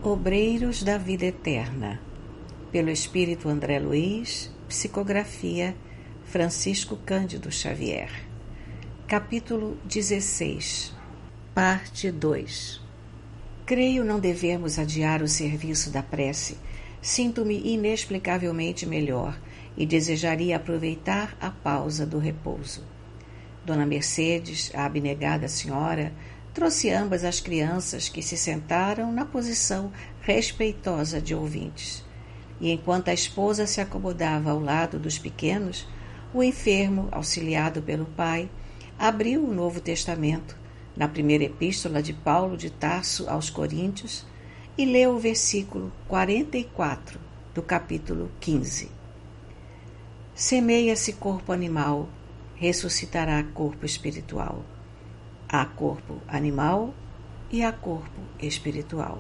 Obreiros da Vida Eterna, pelo Espírito André Luiz, psicografia Francisco Cândido Xavier. Capítulo 16, parte 2. Creio não devemos adiar o serviço da prece. Sinto-me inexplicavelmente melhor e desejaria aproveitar a pausa do repouso. Dona Mercedes, a abnegada senhora, trouxe ambas as crianças que se sentaram na posição respeitosa de ouvintes. E enquanto a esposa se acomodava ao lado dos pequenos, o enfermo, auxiliado pelo pai, abriu o Novo Testamento, na primeira epístola de Paulo de Tarso aos Coríntios, e leu o versículo 44 do capítulo 15. Semeia-se corpo animal, ressuscitará corpo espiritual. Há corpo animal e há corpo espiritual.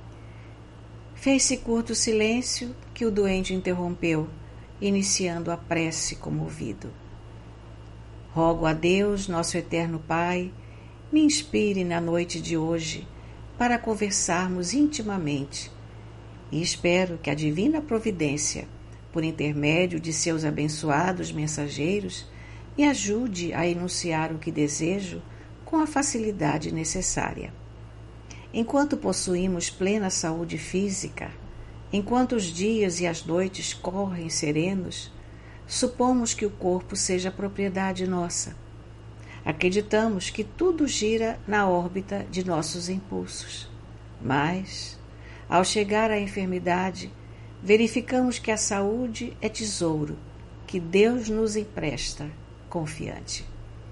Fez-se curto o silêncio que o doente interrompeu, iniciando a prece comovido. Rogo a Deus, nosso eterno Pai, me inspire na noite de hoje para conversarmos intimamente e espero que a divina providência, por intermédio de seus abençoados mensageiros, me ajude a enunciar o que desejo com a facilidade necessária. Enquanto possuímos plena saúde física, enquanto os dias e as noites correm serenos, supomos que o corpo seja propriedade nossa. Acreditamos que tudo gira na órbita de nossos impulsos. Mas, ao chegar à enfermidade, verificamos que a saúde é tesouro que Deus nos empresta, confiante.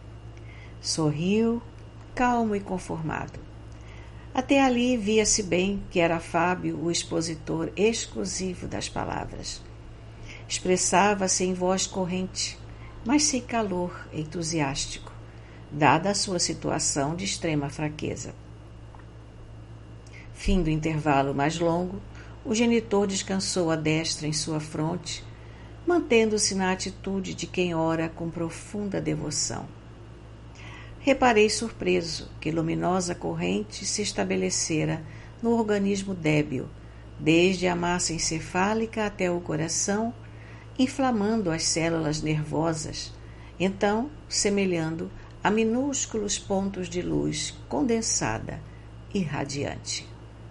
Sorriu, calmo e conformado. Até ali via-se bem que era Fábio o expositor exclusivo das palavras. Expressava-se em voz corrente, mas sem calor entusiástico, dada a sua situação de extrema fraqueza. Fim do intervalo mais longo, o genitor descansou a destra em sua fronte, mantendo-se na atitude de quem ora com profunda devoção. Reparei surpreso que luminosa corrente se estabelecera no organismo débil, desde a massa encefálica até o coração, inflamando as células nervosas, então semelhando a minúsculos pontos de luz condensada e radiante.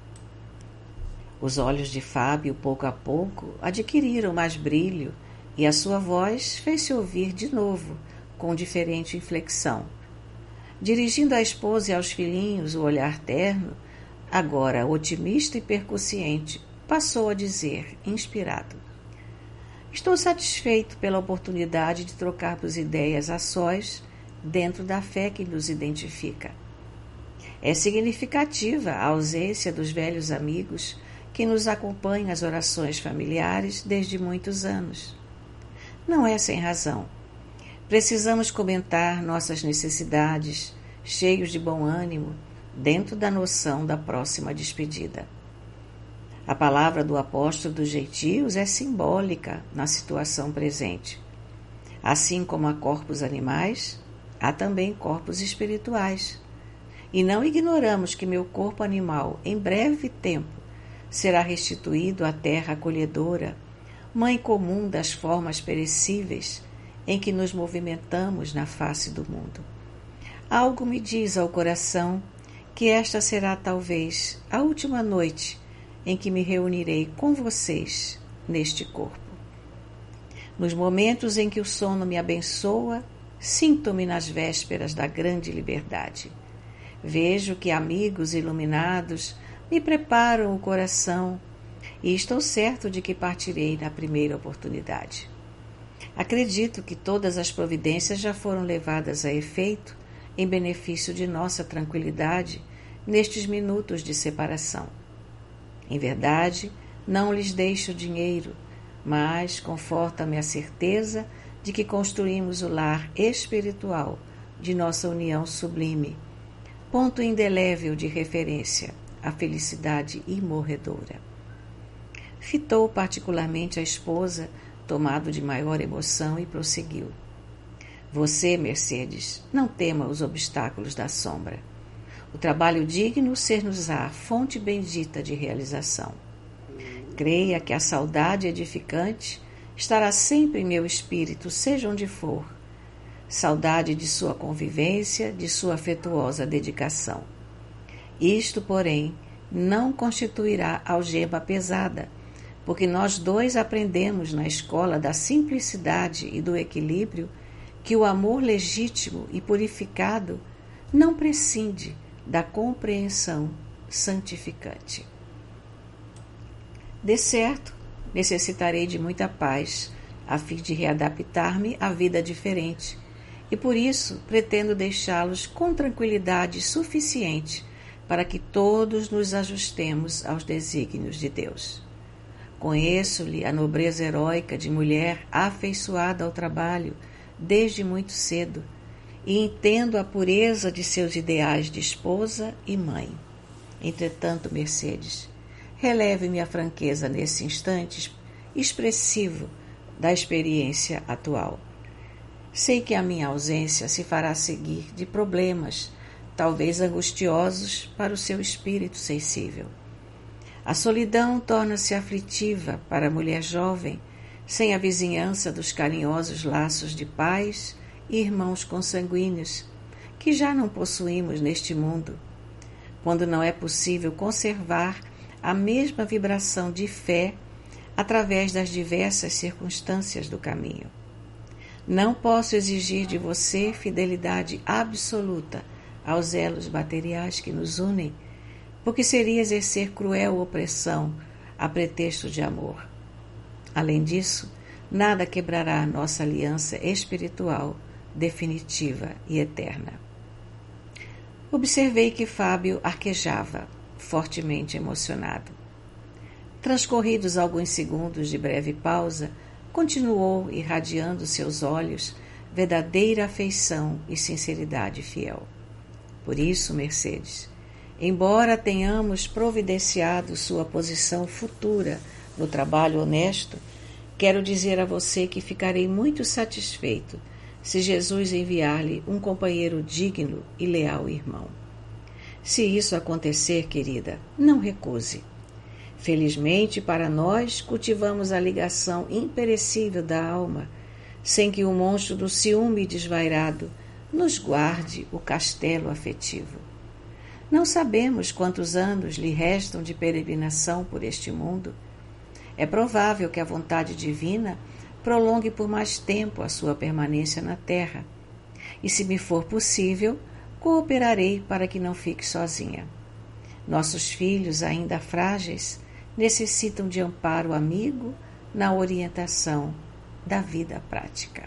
Os olhos de Fábio, pouco a pouco, adquiriram mais brilho e a sua voz fez-se ouvir de novo, com diferente inflexão. Dirigindo à esposa e aos filhinhos o olhar terno, agora otimista e percussiente, passou a dizer, inspirado: Estou satisfeito pela oportunidade de trocarmos ideias a sós dentro da fé que nos identifica. É significativa a ausência dos velhos amigos que nos acompanham às orações familiares desde muitos anos. Não é sem razão. Precisamos comentar nossas necessidades, cheios de bom ânimo, dentro da noção da próxima despedida. A palavra do apóstolo dos gentios é simbólica na situação presente. Assim como há corpos animais, há também corpos espirituais. E não ignoramos que meu corpo animal, em breve tempo, será restituído à terra acolhedora, mãe comum das formas perecíveis em que nos movimentamos na face do mundo. Algo me diz ao coração que esta será talvez a última noite em que me reunirei com vocês neste corpo. Nos momentos em que o sono me abençoa, sinto-me nas vésperas da grande liberdade. Vejo que amigos iluminados me preparam o coração e estou certo de que partirei na primeira oportunidade. Acredito que todas as providências já foram levadas a efeito em benefício de nossa tranquilidade nestes minutos de separação. Em verdade, não lhes deixo dinheiro, mas conforta-me a certeza de que construímos o lar espiritual de nossa união sublime, ponto indelével de referência à felicidade imorredoura. Fitou particularmente a esposa, tomado de maior emoção, e prosseguiu: Você, Mercedes, não tema os obstáculos da sombra. O trabalho digno ser-nos-á fonte bendita de realização. Creia que a saudade edificante estará sempre em meu espírito, seja onde for. Saudade de sua convivência, de sua afetuosa dedicação. Isto, porém, não constituirá algema pesada, porque nós dois aprendemos na escola da simplicidade e do equilíbrio que o amor legítimo e purificado não prescinde da compreensão santificante. De certo, necessitarei de muita paz, a fim de readaptar-me à vida diferente, e por isso pretendo deixá-los com tranquilidade suficiente para que todos nos ajustemos aos desígnios de Deus. Conheço-lhe a nobreza heróica de mulher afeiçoada ao trabalho desde muito cedo, e entendo a pureza de seus ideais de esposa e mãe. Entretanto, Mercedes, releve-me a franqueza nesse instante expressivo da experiência atual. Sei que a minha ausência se fará seguir de problemas, talvez angustiosos para o seu espírito sensível. A solidão torna-se aflitiva para a mulher jovem, sem a vizinhança dos carinhosos laços de pais e irmãos consanguíneos, que já não possuímos neste mundo, quando não é possível conservar a mesma vibração de fé através das diversas circunstâncias do caminho. Não posso exigir de você fidelidade absoluta aos elos materiais que nos unem, porque seria exercer cruel opressão a pretexto de amor. Além disso, nada quebrará nossa aliança espiritual definitiva e eterna. Observei que Fábio arquejava, fortemente emocionado. Transcorridos alguns segundos de breve pausa, continuou irradiando seus olhos verdadeira afeição e sinceridade fiel. Por isso, Mercedes, embora tenhamos providenciado sua posição futura no trabalho honesto, quero dizer a você que ficarei muito satisfeito se Jesus enviar-lhe um companheiro digno e leal irmão. Se isso acontecer, querida, não recuse. Felizmente para nós, cultivamos a ligação imperecível da alma, sem que o monstro do ciúme desvairado nos guarde o castelo afetivo. Não sabemos quantos anos lhe restam de peregrinação por este mundo. É provável que a vontade divina prolongue por mais tempo a sua permanência na terra, e se me for possível, cooperarei para que não fique sozinha. Nossos filhos, ainda frágeis, necessitam de amparo amigo na orientação da vida prática.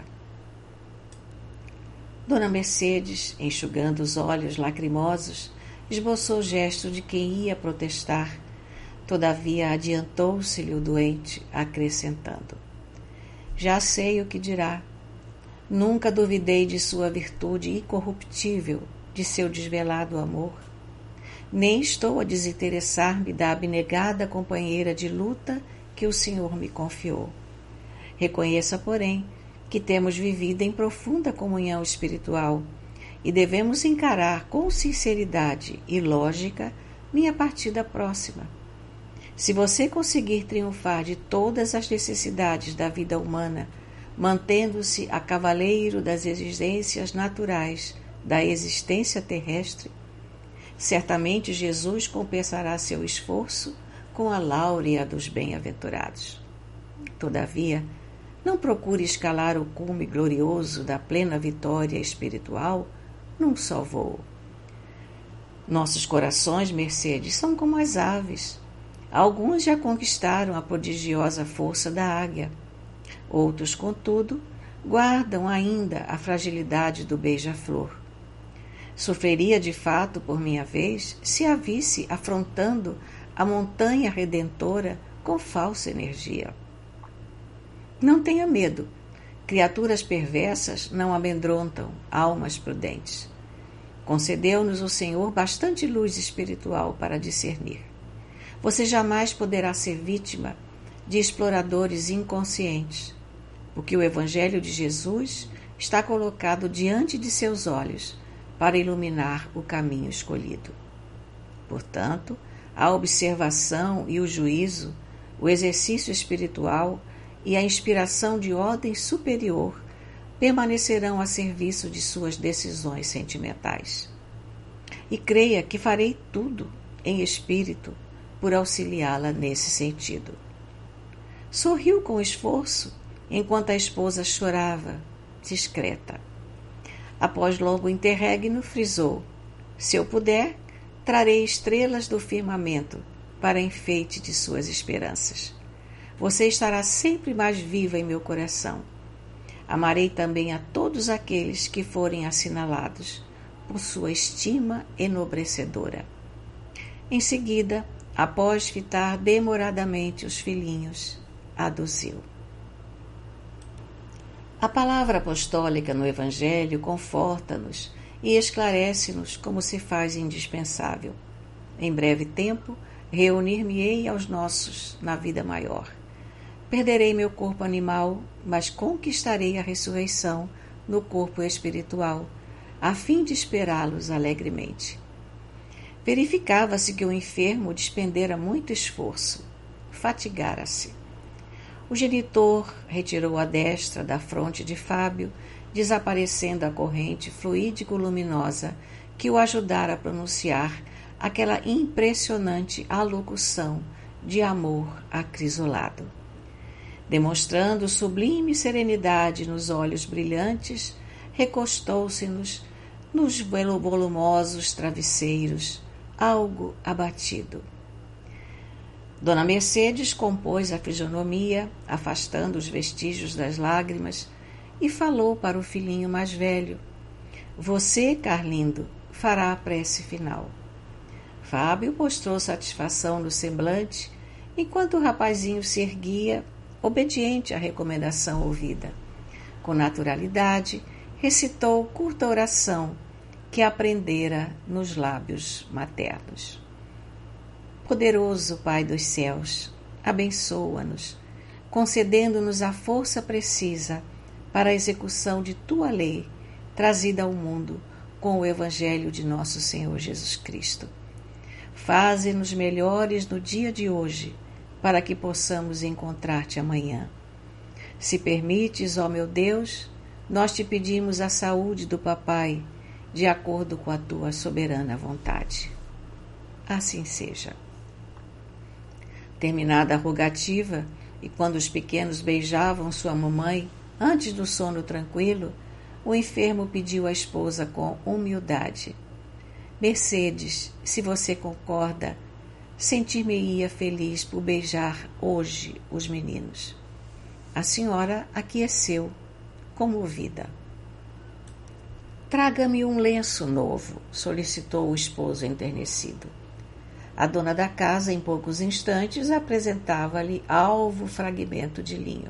Dona Mercedes, enxugando os olhos lacrimosos, esboçou o gesto de quem ia protestar. Todavia adiantou-se-lhe o doente, acrescentando: já sei o que dirá. Nunca duvidei de sua virtude incorruptível, de seu desvelado amor. Nem estou a desinteressar-me da abnegada companheira de luta que o Senhor me confiou. Reconheça, porém, que temos vivido em profunda comunhão espiritual e devemos encarar com sinceridade e lógica minha partida próxima. Se você conseguir triunfar de todas as necessidades da vida humana, mantendo-se a cavaleiro das exigências naturais da existência terrestre, certamente Jesus compensará seu esforço com a láurea dos bem-aventurados. Todavia, não procure escalar o cume glorioso da plena vitória espiritual num só voo. Nossos corações, Mercedes, são como as aves. Alguns já conquistaram a prodigiosa força da águia. Outros, contudo, guardam ainda a fragilidade do beija-flor. Sofreria de fato, por minha vez, se a visse afrontando a montanha redentora com falsa energia. Não tenha medo. Criaturas perversas não amedrontam almas prudentes. Concedeu-nos o Senhor bastante luz espiritual para discernir. Você jamais poderá ser vítima de exploradores inconscientes, porque o Evangelho de Jesus está colocado diante de seus olhos, para iluminar o caminho escolhido. Portanto, a observação e o juízo, o exercício espiritual e a inspiração de ordem superior permanecerão a serviço de suas decisões sentimentais. E creia que farei tudo em espírito por auxiliá-la nesse sentido. Sorriu com esforço enquanto a esposa chorava, discreta. Após longo interregno, frisou: se eu puder, trarei estrelas do firmamento para enfeite de suas esperanças. Você estará sempre mais viva em meu coração. Amarei também a todos aqueles que forem assinalados por sua estima enobrecedora. Em seguida, após fitar demoradamente os filhinhos, aduziu. A palavra apostólica no Evangelho conforta-nos e esclarece-nos como se faz indispensável. Em breve tempo, reunir-me-ei aos nossos na vida maior. Perderei meu corpo animal, mas conquistarei a ressurreição no corpo espiritual, a fim de esperá-los alegremente. Verificava-se que o enfermo despendera muito esforço, fatigara-se. O genitor retirou a destra da fronte de Fábio, desaparecendo a corrente fluídico-luminosa que o ajudara a pronunciar aquela impressionante alocução de amor acrisolado. Demonstrando sublime serenidade nos olhos brilhantes, recostou-se-nos nos volumosos travesseiros, algo abatido. Dona Mercedes compôs a fisionomia, afastando os vestígios das lágrimas, e falou para o filhinho mais velho: você, Carlindo, fará a prece final. Fábio mostrou satisfação no semblante, enquanto o rapazinho se erguia, obediente à recomendação ouvida. Com naturalidade, recitou curta oração que aprendera nos lábios maternos. Poderoso Pai dos céus, abençoa-nos, concedendo-nos a força precisa para a execução de Tua lei, trazida ao mundo com o Evangelho de nosso Senhor Jesus Cristo. Faze-nos melhores no dia de hoje, para que possamos encontrar-te amanhã. Se permites, ó meu Deus, nós te pedimos a saúde do papai, de acordo com a tua soberana vontade. Assim seja. Terminada a rogativa, e quando os pequenos beijavam sua mamãe, antes do sono tranquilo, o enfermo pediu à esposa com humildade: Mercedes, se você concorda, sentir-me-ia feliz por beijar hoje os meninos. A senhora aqueceu, comovida. Traga-me um lenço novo, solicitou o esposo enternecido. A dona da casa, em poucos instantes, apresentava-lhe alvo fragmento de linho.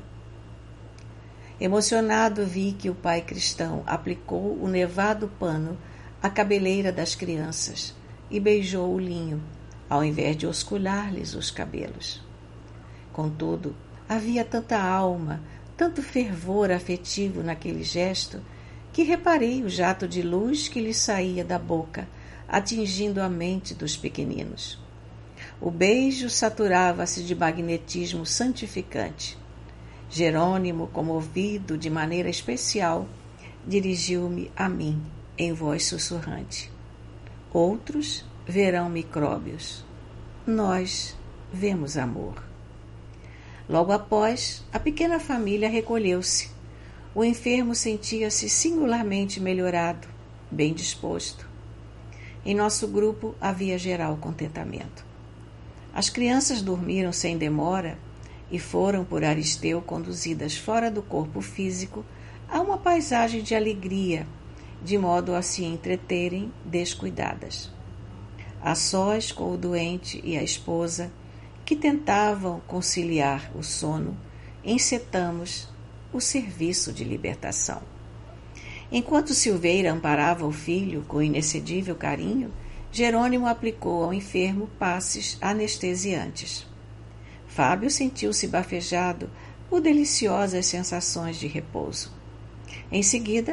Emocionado, vi que o pai cristão aplicou o nevado pano à cabeleira das crianças e beijou o linho, ao invés de osculhar-lhes os cabelos. Contudo, havia tanta alma, tanto fervor afetivo naquele gesto, que reparei o jato de luz que lhe saía da boca, atingindo a mente dos pequeninos. O beijo saturava-se de magnetismo santificante. Jerônimo, comovido de maneira especial, dirigiu-me a mim, em voz sussurrante. Outros verão micróbios. Nós vemos amor. Logo após, a pequena família recolheu-se. O enfermo sentia-se singularmente melhorado, bem disposto. Em nosso grupo havia geral contentamento. As crianças dormiram sem demora e foram por Aristeu conduzidas fora do corpo físico a uma paisagem de alegria, de modo a se entreterem descuidadas. A sós com o doente e a esposa, que tentavam conciliar o sono, encetamos o serviço de libertação. Enquanto Silveira amparava o filho com inexcedível carinho, Jerônimo aplicou ao enfermo passes anestesiantes. Fábio sentiu-se bafejado por deliciosas sensações de repouso. Em seguida,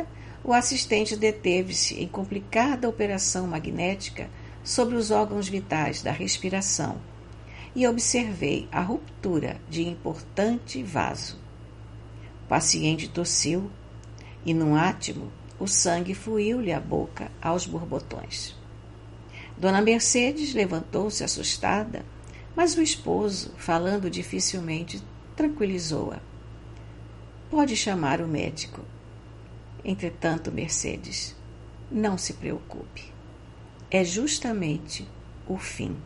o assistente deteve-se em complicada operação magnética sobre os órgãos vitais da respiração e observei a ruptura de importante vaso. O paciente tossiu e, num átimo, o sangue fluiu-lhe à boca aos borbotões. Dona Mercedes levantou-se assustada, mas o esposo, falando dificilmente, tranquilizou-a. Pode chamar o médico. Entretanto, Mercedes, não se preocupe. É justamente o fim.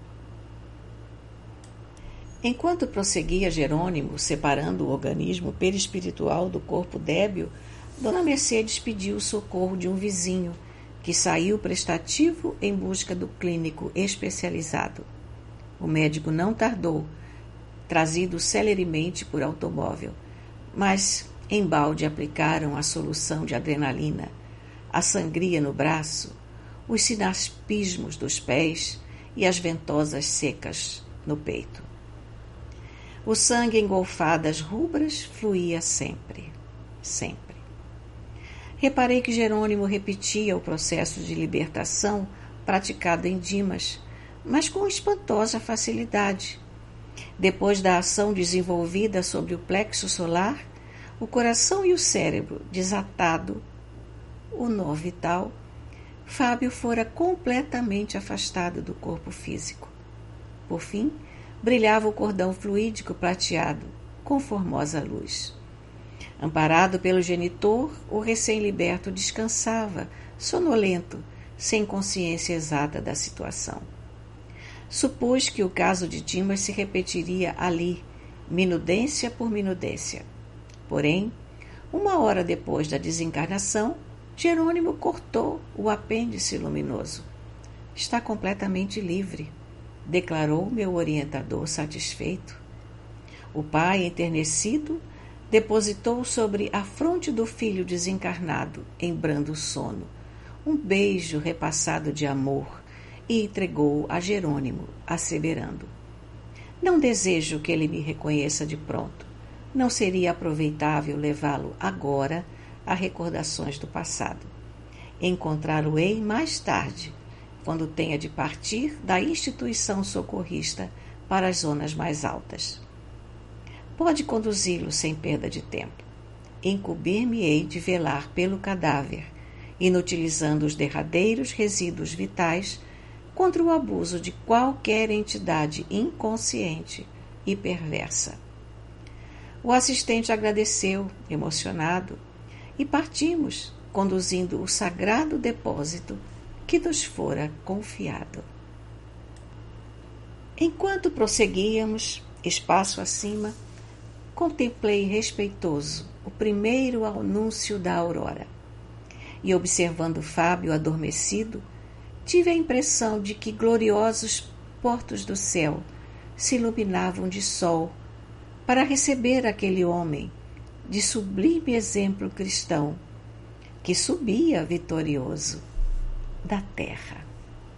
Enquanto prosseguia Jerônimo, separando o organismo perispiritual do corpo débil, Dona Mercedes pediu o socorro de um vizinho, que saiu prestativo em busca do clínico especializado. O médico não tardou, trazido celeremente por automóvel, mas embalde aplicaram a solução de adrenalina, a sangria no braço, os sinaspismos dos pés e as ventosas secas no peito. O sangue em golfadas rubras fluía sempre, sempre. Reparei que Jerônimo repetia o processo de libertação praticado em Dimas, mas com espantosa facilidade. Depois da ação desenvolvida sobre o plexo solar, o coração e o cérebro desatado, o nó vital, Fábio fora completamente afastado do corpo físico. Por fim, brilhava o cordão fluídico prateado, com formosa luz. Amparado pelo genitor, o recém-liberto descansava, sonolento, sem consciência exata da situação. Supus que o caso de Dimas se repetiria ali, minudência por minudência. Porém, 1 hora depois da desencarnação, Jerônimo cortou o apêndice luminoso. Está completamente livre, declarou meu orientador satisfeito. O pai, enternecido, depositou sobre a fronte do filho desencarnado, em brando sono, um beijo repassado de amor e entregou-o a Jerônimo, asseverando: não desejo que ele me reconheça de pronto. Não seria aproveitável levá-lo agora a recordações do passado. Encontrá-lo-ei mais tarde, quando tenha de partir da instituição socorrista para as zonas mais altas. Pode conduzi-lo sem perda de tempo. Incumbir-me-ei de velar pelo cadáver, inutilizando os derradeiros resíduos vitais contra o abuso de qualquer entidade inconsciente e perversa. O assistente agradeceu, emocionado, e partimos, conduzindo o sagrado depósito que nos fora confiado. Enquanto prosseguíamos, espaço acima, contemplei respeitoso o primeiro anúncio da aurora e, observando Fábio adormecido, tive a impressão de que gloriosos portos do céu se iluminavam de sol para receber aquele homem de sublime exemplo cristão que subia vitorioso da terra.